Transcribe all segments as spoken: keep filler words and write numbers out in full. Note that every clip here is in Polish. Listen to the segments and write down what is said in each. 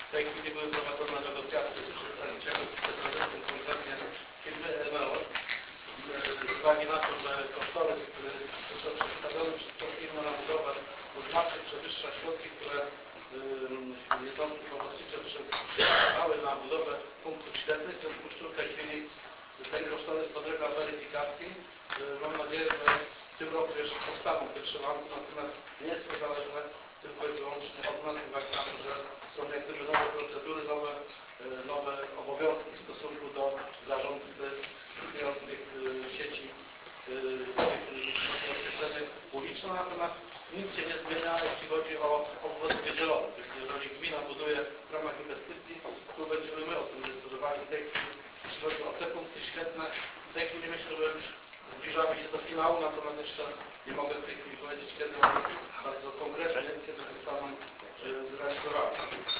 W tej chwili były prowadzone negocjacje z przedstawicielem, z prezydentem konkretnie firmy Eneo. Z uwagi na to, że kosztorys, który został przedstawiony przez tą firmę na budowę, znacznie przewyższa środki, które jednostki pomocnicze przeznaczyły na budowę punktów świetnych, w związku z czym w tej chwili ten kosztorys podlega weryfikacji. Mam nadzieję, że w tym roku jeszcze powstaną te trzy lampy, natomiast nie jest to zależne tylko i wyłącznie od nas, z uwagi na to, że są jak gdyby nowe procedury, nowe, nowe obowiązki w stosunku do zarządcy istniejących sieci oświetlenie publiczne, natomiast nic się nie zmienia, jeśli chodzi o obwody wydzielone. Jeżeli gmina buduje w ramach inwestycji, to będziemy my o tym decydowali. W tej chwili, jeśli chodzi o te punkty świetne, w tej chwili myślę, że już zbliżamy się do finału, natomiast jeszcze nie mogę w tej chwili powiedzieć, kiedy one bardzo konkretnie, kiedy zostaną zrealizowane.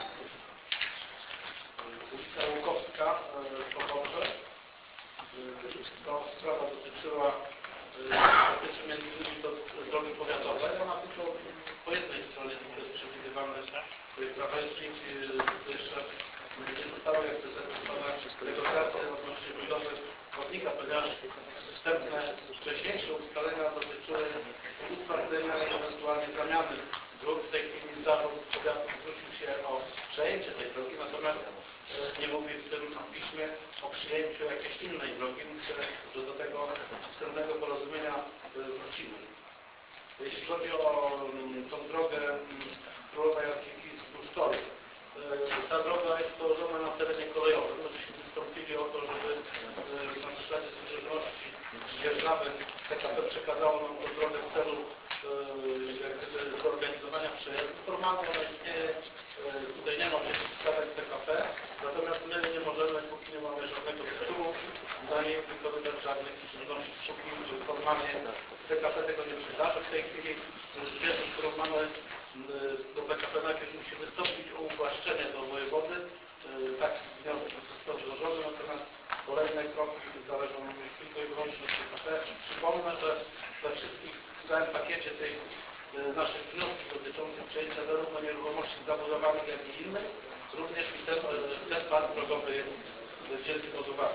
Ulica Łukowska w Poborze. To sprawa dotyczyła dotyczy między innymi do drogi powiatowej. Ona tylko po jednej stronie tylko jest przewidywana krawężnik, to jeszcze nie zostało jakby zakończone negocjacje odnośnie budowy chodnika, ponieważ wstępne, wcześniejsze ustalenia dotyczyły utwardzenia i ewentualnie zamiany dróg. W tej chwili zarząd powiatu zwrócił się o przejęcie tej drogi, natomiast nie mówi w tym piśmie o przyjęciu jakiejś innej drogi. Myślę, że do tego wstępnego porozumienia wrócimy. Jeśli chodzi o tą drogę Królowej Antyki wzdłuż toru, ta droga jest położona na terenie kolejowym. Myśmy wystąpili o to, żeby na zasadzie służebności dzierżawy P K P przekazało nam tę drogę w celu jak gdyby zorganizowania przejazdu. Formalnie ona istnieje, tutaj nie ma przeciwstawek P K P, natomiast my nie możemy, póki nie mamy żadnego tytułu, za niej wykonywać żadnych czynności, póki formalnie P K P tego nie przydarzy. W tej chwili z wiedzą, którą mamy, do P K P najpierw musi wystąpić o uwłaszczenie do wojewody. Taki wniosek został złożony, natomiast kolejne kroki zależą tylko i wyłącznie od P K P. Przypomnę, że we wszystkich, w całym pakiecie tych naszych wniosków dotyczących przejęcia zarówno nieruchomości zabudowanych, jak i innych, również i ten, ten pas drogowy jest wzięty pod uwagę.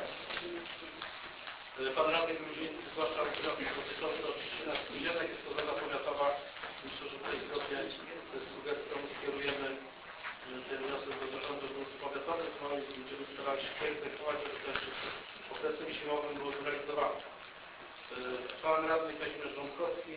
Pan radny Gruziński zgłaszał wniosek dotyczący oczyszczenia spółdzielnych. Jest to rada powiatowa. Myślę, że tutaj zgodnie z sugestią skierujemy ten wniosek do zarządu dróg powiatowych, no i będziemy starali się egzekwować, żeby to jeszcze przed okresem zimowym było zrealizowane. Pan radny Kazimierz Rządkowski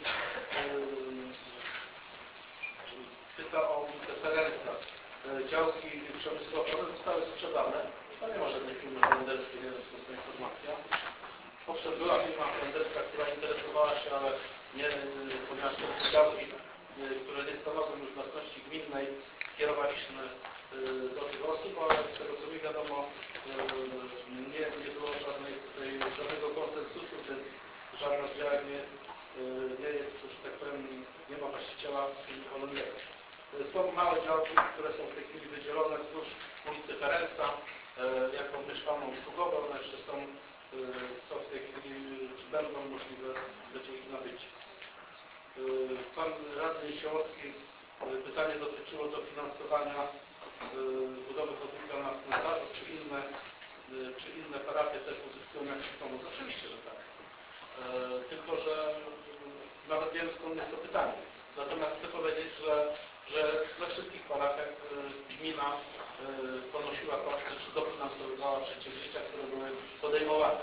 pyta o ulicę Ferenca. Działki przemysłowe zostały sprzedane. To nie ma żadnej firmy holenderskiej, nie wiem skąd ta informacja. Owszem, była firma holenderska, która interesowała się, ale nie, ponieważ te działki, które nie stanowią już własności gminnej, skierowaliśmy do tych osób, ale z tego co mi wiadomo, nie, nie było żadnej, tutaj, żadnego konsensusu, więc żadna z działek nie jest, nie jest, że tak powiem, nie ma właściciela firmy holenderskiej. Są małe działki, które są w tej chwili wydzielone wzdłuż ulicy Ferenca jako mieszkalną usługową. One jeszcze są, są w tej chwili, czy będą możliwe, będzie ich nabycie. Pan radny Siełowski, pytanie dotyczyło dofinansowania budowy chodnika na cmentarzu, czy inne, czy inne parafie też uzyskują jakiś pomoc. Oczywiście, że tak. Tylko, że nawet wiem, skąd jest to pytanie. Natomiast chcę powiedzieć, że, że we wszystkich parafiach gmina ponosiła koszty, czy dofinansowywała przedsięwzięcia, które były podejmowane.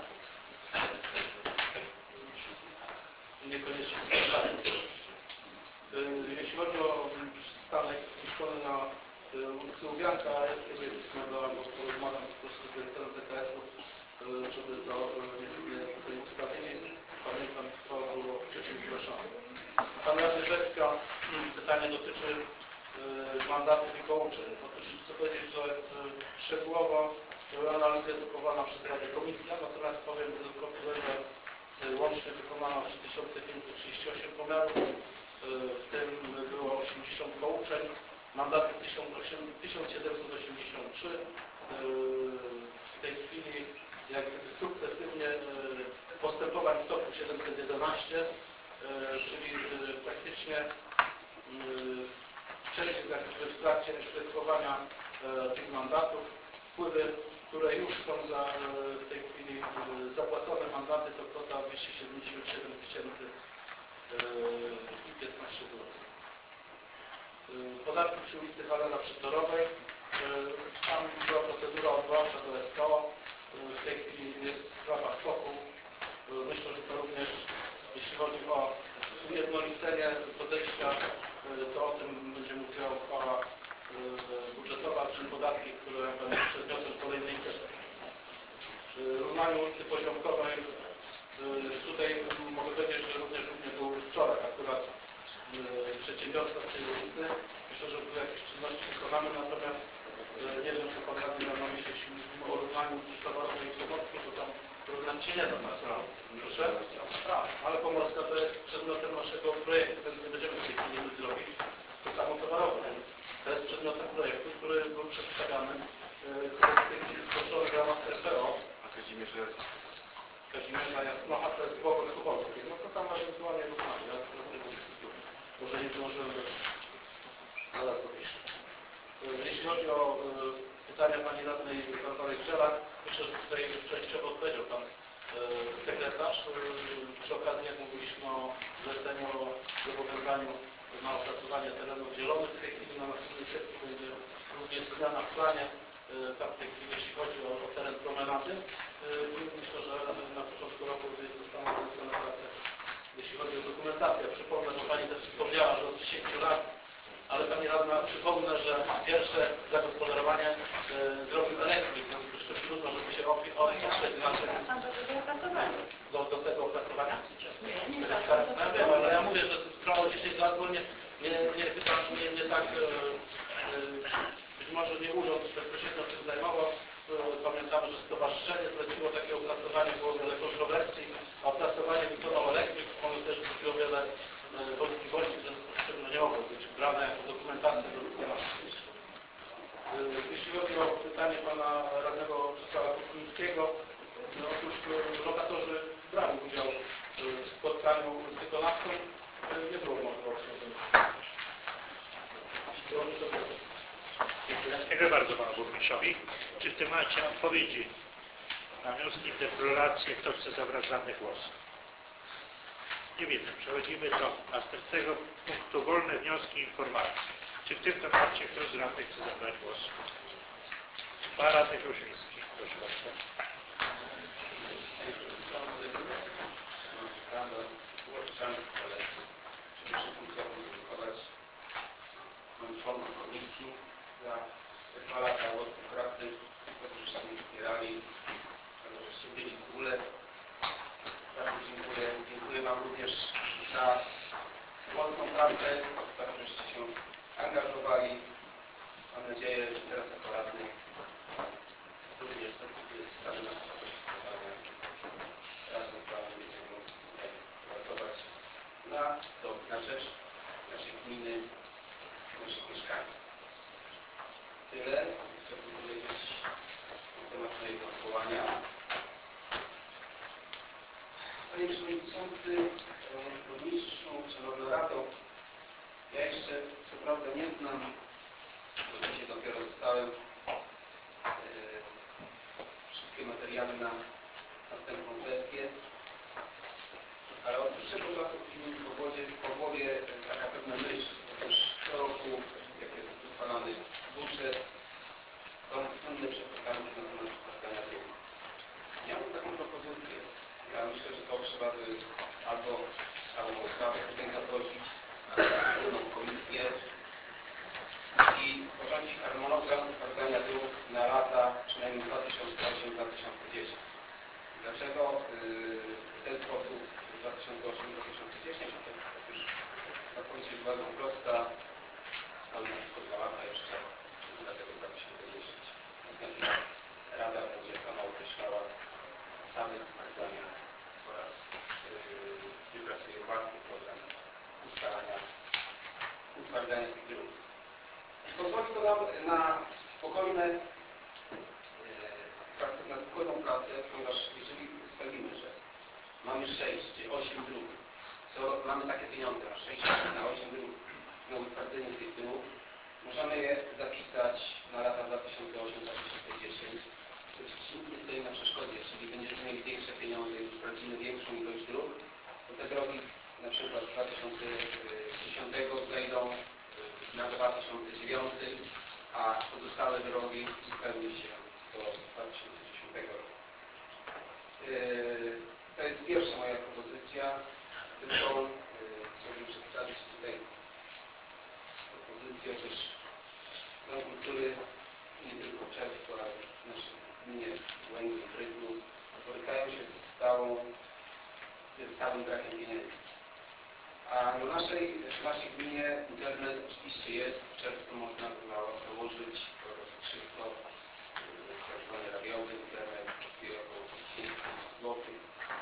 Niekoniecznie sprzedają. Jeśli chodzi o przystanek szkoły na ulicy Łubianka, ja skieruję pismego albo porozmawiam po prostu z dyrektorem P K S-u, żeby to nie tutaj ustawili. Pamiętam, to było wcześniej zgłaszane. Pan radny Becka, pytanie dotyczy mandatów i pouczeń. Otóż chcę powiedzieć, że szczegółowo analiza jest dokonana przez Radę Komisja, natomiast powiem tylko tyle, że łącznie wykonano trzy tysiące pięćset trzydzieści osiem pomiarów, w tym było osiemdziesiąt pouczeń, mandatów tysiąc siedemset osiemdziesiąt trzy. W tej chwili jak gdyby sukcesywnie postępowań w toku siedemset jedenaście, czyli praktycznie część jest jak gdyby w trakcie egzekwowania tych mandatów. Wpływy, które już są za, w tej chwili zapłacone mandaty, to kwota dwieście siedemdziesiąt siedem tysięcy piętnaście złotych. Podatki przy ulicy Halera Przytorowej. Tam była procedura odwoławcza do S K O. W tej chwili jest sprawa w toku. Myślę, że to również, jeśli chodzi o ujednolicenie podejścia, to o tym będzie mówiła uchwała budżetowa, czyli podatki, które będą przedmiotem kolejnej sesji. Równaniu ulicy Poziomkowej. Tutaj mogę powiedzieć, że również nie był wczoraj akurat przedsiębiorca z tej ulicy. Myślę, że tu jakieś czynności wykonamy, natomiast nie wiem, czy pan radny miał na myśli, jeśli mówimy o równaniu ulicy Towarowej i Pomorskiej, to tam problem się nie da. Proszę? Ale Pomorska to jest przedmiotem naszego projektu, więc nie będziemy w tej chwili nic zrobić. To samo Towarowe. To jest przedmiotem projektu, który był przedstawiany, który jest w tej chwili zgłoszony w ramach R P O. A Kazimierza Jasnocha? Kazimierza Jasnocha to jest Głogol Kubowski. No to tam ewentualnie równanie. Ja teraz tego może nie zdążyłem. Zaraz dopiszę. Jeśli chodzi o y, pytania pani radnej Barbary Grzelak, myślę, że tutaj częściowo odpowiedział pan y, sekretarz. Y, przy okazji, jak mówiliśmy o zleceniu, o zobowiązaniu na opracowanie terenów zielonych, w tej chwili na następnej sesji będzie również zmiana w planie. Y, tam w tej chwili, jeśli chodzi o, o teren promenady, y, myślę, że na początku roku zostaną zlecone prace, jeśli chodzi o dokumentację. Przypomnę, że pani też wspomniała, że od dziesięciu lat, ale pani radna, przypomnę, że pierwsze zagospodarowanie y, zrobił elektryk, w związku z czym trudno, żeby się oprzeć na tym. Do, do tego opracowania? Nie, nie tak. tak no, wiem, ale ja mówię, że trwało dziesięć lat, bo nie, nie, nie, chyba nie, nie tak, y, y, być może nie urząd bezpośrednio tym zajmował. Pamiętamy, że stowarzyszenie zleciło takie opracowanie, było wiele kontrowersji, a opracowanie wykonał elektryk, ono też budziło wiele wątpliwości, w związku z czym nie mogło być brane jako dokumentacja do wykonania. Jeśli chodzi o pytanie pana radnego Czesława Kuchnińskiego, no otóż lokatorzy brali udział w spotkaniu z wykonawcą, nie było możliwości. Dziękuję bardzo panu burmistrzowi. Czy w tym momencie odpowiedzi na wnioski, interpelacje, kto chce zabrać radny głos? Nie widzę. Przechodzimy do następnego punktu. Wolne wnioski i informacje. Czy w tym temacie ktoś z radnych chce zabrać głos? Pan radny Kruszwiński. Proszę bardzo. Przede wszystkim chciałbym podziękować moim członkom komisji za te dwa lata owocnej pracy, za to, żeście mnie wspierali, za to, żeście byli w ogóle. Bardzo dziękuję. Dziękuję wam również za mocną pracę, za to, żeście się angażowali. Mam nadzieję, że teraz jako radny również zdecydujecie na spotkanie razem z wami będziemy mogli pracować na, to, na rzecz naszej gminy, naszych mieszkańców. Tyle chciałbym powiedzieć na temat mojego odwołania. Panie Przewodniczący, Burmistrzu, Szanowna Rado, ja jeszcze co prawda nie znam, bo dzisiaj dopiero dostałem e, wszystkie materiały na następną sesję, ale od dłuższego czasu chodzi mi po głowie, po głowie taka pewna myśl. Otóż co roku, jak jest uchwalany budżet, są słynne przepytanki na temat spadania długu. Ja mam taką propozycję. Ja myślę, że to trzeba by albo całą ustawę tutaj zaprosić, albo komisję i sporządzić harmonogram spadania dług na lata przynajmniej dwa tysiące osiem do dwa tysiące dziesięć. Dlaczego yy, w ten sposób dwa tysiące osiem do dwa tysiące dziesięć? To już odpowiedź jest bardzo prosta. Mamy tylko dwa lata jeszcze, dlatego dwa tysiące dziesięć. Następna Rada będzie sama określała zasady spadania oraz yy, wypracuje własny program ustalania, utwardzania tych dróg. Pozwoli to nam na spokojne pracę, na spokojną pracę, ponieważ jeżeli ustalimy, że mamy sześć czy osiem dróg, co mamy takie pieniądze na sześć na osiem dróg na utwardzenie tych dróg, możemy je zapisać na lata dwa nic nie stoi na przeszkodzie. Jeżeli będziemy mieli większe pieniądze i sprawdzimy większą ilość dróg, to te drogi na przykład z dwa tysiące dziesiątego zejdą na dwa tysiące dziewiąty, a pozostałe drogi uzupełni się do dwa tysiące dziesiątego roku. To jest pierwsza moja propozycja. Drugą chciałbym przedstawić tutaj propozycję, otóż Dom Kultury nie tylko w Czerwcu, ale w naszej gminie Łęgi i Brydlu borykają się z, stałą, ze stałym brakiem pieniędzy. A na naszej, w naszej gminie internet oczywiście jest. W czerwcu można było założyć wszystko, tak zwany radiowy internet, kosztuje około pięćset złotych.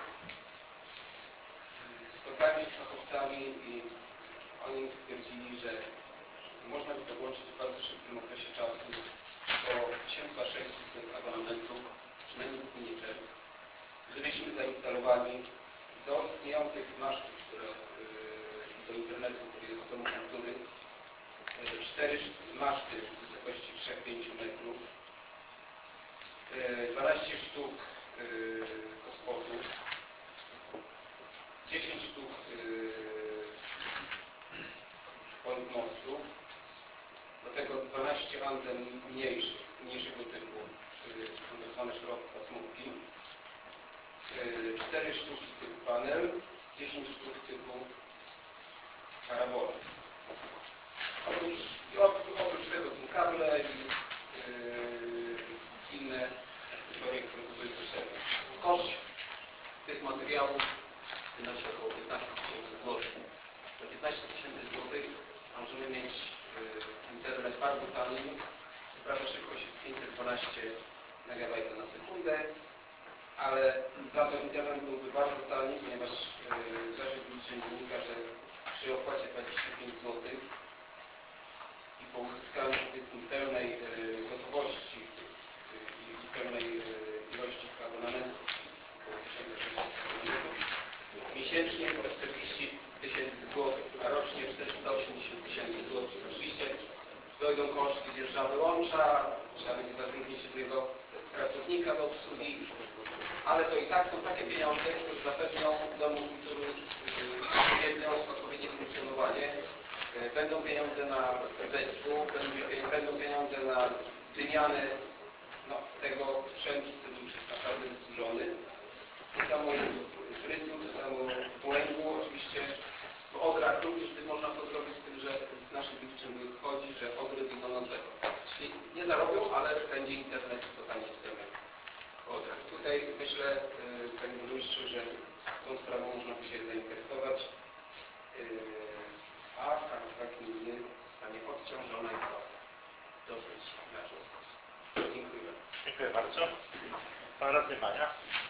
Spotkałem się z fachowcami i oni stwierdzili, że można by podłączyć w bardzo szybkim okresie czasu około tysiąc sześćset abonamentów, przynajmniej w gminie Czerwec. Gdybyśmy zainstalowali do istniejących masztów, które, do internetu, który jest w Domu Kultury, cztery maszty w wysokości trzy do pięciu metrów, dwanaście sztuk hotspotów, dziesięć sztuk point mostów, do tego dwanaście anten mniejszych, mniejszego typu, to są tak zwane szerokopasmówki, cztery sztuki typu panel, dziesięć sztuk typu parabola. Oprócz, oprócz tego są kable i yy, inne akcesoria, które były potrzebne. Koszt tych materiałów wynosi około piętnaście tysięcy złotych. Za piętnaście tysięcy złotych możemy mieć yy, internet bardzo tani. Co prawda szybkość jest pięćset dwanaście megabajtów na sekundę, ale za to internet byłby bardzo tani, ponieważ yy, z naszych wyliczeń wynika, że przy opłacie dwadzieścia pięć złotych i po uzyskaniu, powiedzmy, pełnej yy, gotowości i yy, pełnej yy, ilości abonamentów, około tysiąc sześćset abonamentów, miesięcznie to czterdzieści tysięcy złotych, a rocznie czterysta osiemdziesiąt tysięcy złotych. Oczywiście dojdą koszty dzierżawy łącza, trzeba będzie zatrudnić jednego pracownika do obsługi, ale to i tak są takie pieniądze, które zapewnią Domu Kultury odpowiednią, odpowiednie funkcjonowanie. Będą pieniądze na zespół, będą pieniądze na wymianę no, tego sprzętu, który już jest naprawdę wysłużony. To samo jest w Brydlu, to samo w Łęgu. Oczywiście w Odrach również by można to zrobić, z tym, że z naszych wyliczeń wychodzi, że Odry wyjdą na zero. Czyli nie zarobią, ale będzie internet to taniej internet w Odrach. Tutaj myślę, panie burmistrzu, że tą sprawą można by się zainteresować, a karta gminy zostanie odciążona i to dosyć znacząco. Dziękuję bardzo. Dziękuję bardzo. Pan radny Mania.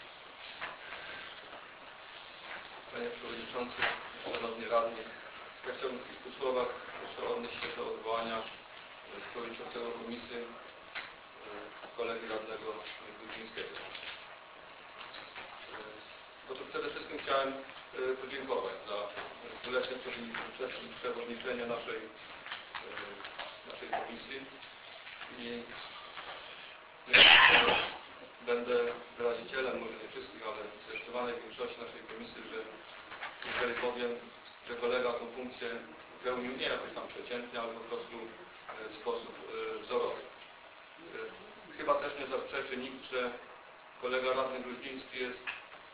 Panie Przewodniczący, Szanowni Radni, ja chciałbym w kilku słowach jeszcze odnieść się do odwołania przewodniczącego komisji kolegi radnego Grudzińskiego. Otóż przede wszystkim chciałem podziękować za dwuletnie przewodniczenie naszej, naszej komisji i myślę, że będę wyrazicielem, może nie wszystkich, ale zdecydowanej większości naszej komisji, że jeżeli powiem, że kolega tą funkcję pełnił nie jakoś tam przeciętnie, ale po prostu w sposób wzorowy. Chyba też nie zaprzeczy nikt, że kolega radny Gruźniński jest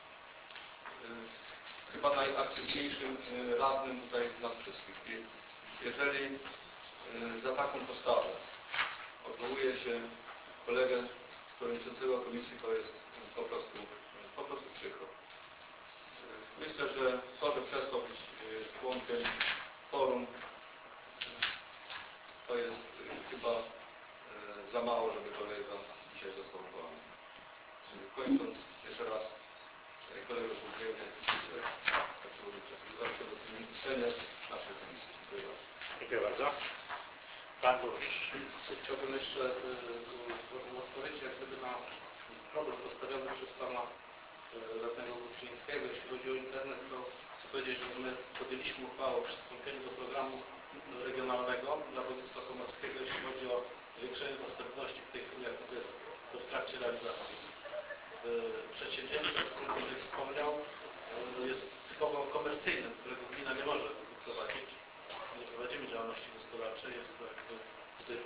chyba najaktywniejszym radnym tutaj z nas wszystkich. I jeżeli za taką postawę odwołuje się kolegę przewodniczącego komisji, to jest po prostu, po prostu przykro. Myślę, że to, że przestał być członkiem forum, to jest chyba za mało, żeby kolega dzisiaj został odwołany. Kończąc, jeszcze raz kolegę dziękuję za przewodniczenie naszej komisji. Dziękuję bardzo. Dziękuję bardzo. Pan burmistrz. Chciałbym jeszcze y, odpowiedzieć jak gdyby na problem postawiony przez pana y, radnego Grudzińskiego. Jeśli chodzi o internet, to chcę powiedzieć, że my podjęliśmy uchwałę o przystąpieniu do programu regionalnego dla województwa pomorskiego, jeśli chodzi o zwiększenie dostępności. W tej chwili jak to jest to w trakcie realizacji.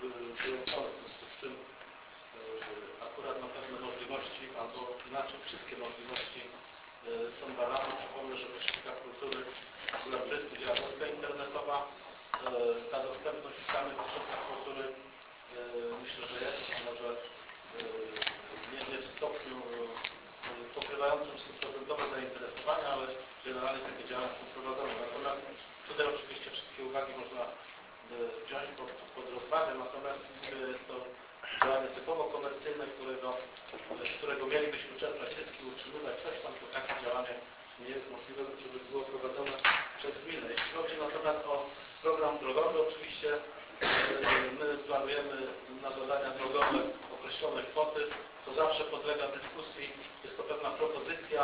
wyjątkowe, w związku z czym akurat na pewne możliwości, albo inaczej wszystkie możliwości są badane. Przypomnę, że w ośrodkach kultury akurat w Rysku działa droga internetowa. Ta dostępność w samych ośrodkach kultury myślę, że jest, może nie, nie w stopniu pokrywającym stuprocentowe zainteresowania, ale generalnie takie działania są prowadzone. Natomiast tutaj oczywiście wszystkie uwagi można wziąć pod, pod rozwagę, natomiast jest to działanie typowo komercyjne, którego, z którego mielibyśmy czerpać zyski, utrzymywać coś tam, to takie działanie nie jest możliwe, żeby było prowadzone przez gminę. Jeśli chodzi natomiast o program drogowy, oczywiście my planujemy na zadania drogowe określone kwoty. To zawsze podlega dyskusji. Jest to pewna propozycja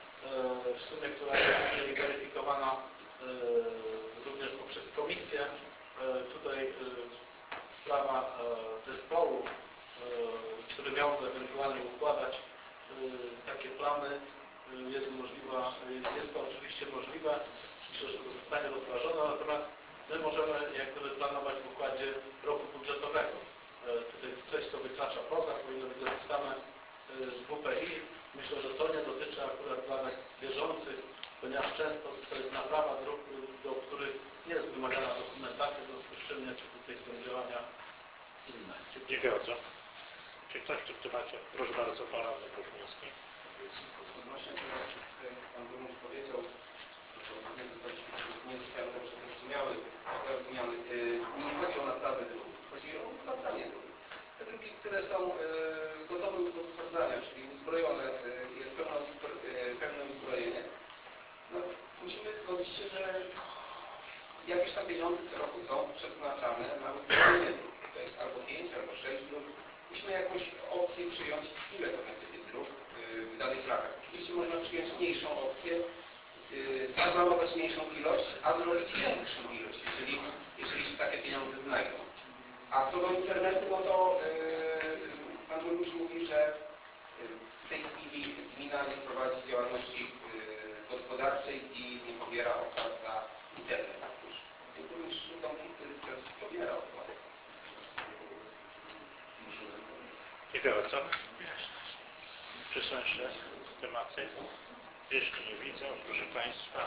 w sumie, która jest później weryfikowana również poprzez komisję. Tutaj sprawa zespołu, który miałby ewentualnie układać takie plany, jest możliwa, jest to oczywiście możliwe. Myślę, że to zostanie rozważone, natomiast my możemy jak gdyby planować w układzie roku budżetowego. Tutaj coś, co wykracza poza, powinno być zapisane w W P I. Myślę, że to nie dotyczy akurat danych bieżących, ponieważ często to jest naprawa dróg, do których nie jest wymagana dokumentacja, w związku z czym nie, czy tutaj są działania inne. Dziękuję bardzo. Czy ktoś w tym temacie? Proszę bardzo, pan radny Kruszmiński. Odnośnie tego, co pan burmistrz powiedział, to nie zostaliśmy, nie zostały dobrze zrozumiały, zrozumiane. Nie chodzi o naprawę dróg, chodzi o sprawdzanie dróg. Te drogi, które są gotowe już do sprawdzania, czyli uzbrojone, jest pełne, pełne uzbrojenie, no, musimy zgodzić się, że jakieś tam pieniądze co roku są przeznaczane na uzbrojenie dróg. To jest albo pięć, albo sześć dróg. Musimy jakąś opcję przyjąć, ile to będzie tych dróg w danych latach. Oczywiście można przyjąć mniejszą opcję, zaplanować mniejszą ilość, a zrobić większą ilość, jeżeli, jeżeli się takie pieniądze znajdą. A co do internetu, no to yy, pan burmistrz mówi, że w tej chwili gmina nie prowadzi działalności yy, gospodarczej i nie pobiera opłat za internet. Otóż pan burmistrz też pobiera opłat. Dziękuję bardzo. Czy są jeszcze tematy? Jeszcze nie widzę, proszę Państwa.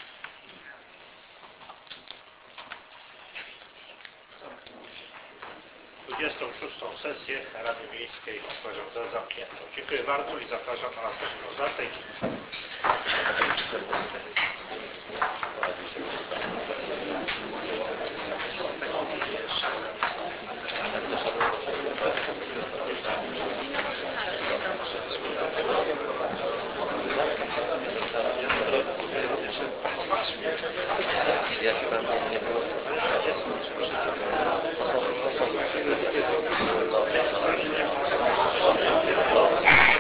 dwudziestą szóstą sesję Rady Miejskiej uważam za zamkniętą. Dziękuję bardzo i zapraszam na następną datę. Jak pan nie było?